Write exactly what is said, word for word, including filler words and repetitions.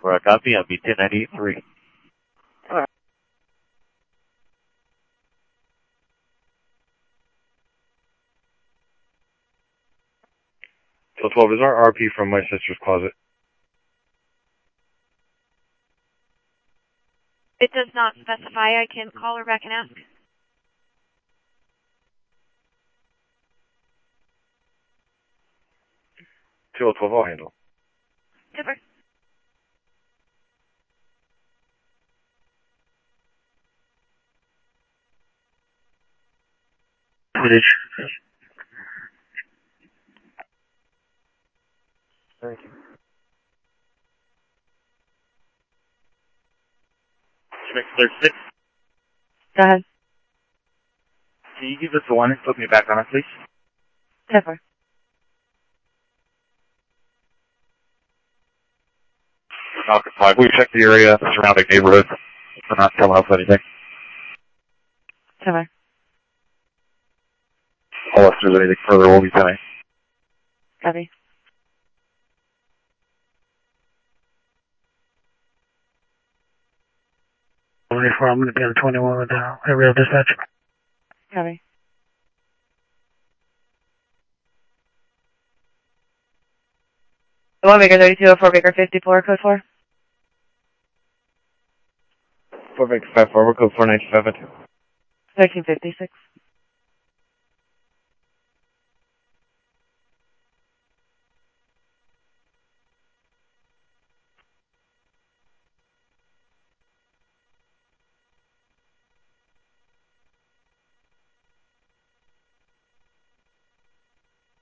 For a copy, I'll be ten ninety-three. Alright. So twelve, is our R P from my sister's closet? It does not specify. I can call her back and ask. two oh twelve, I'll handle. Super. Footage. Thank you. Six thirty-six. Go ahead. Can you give us the one and put me back on it, please? Super. Falcon five, we checked the area, the surrounding neighborhood. We're not coming up with anything. Super. Unless there's anything further, we'll be coming. Copy. twenty-four, I'm going to be on twenty-one with uh, aerial dispatch. Copy. The one Baker thirty-two oh four, Baker fifty-four, code four. four Baker five four, we're code four nine seven. thirteen fifty-six.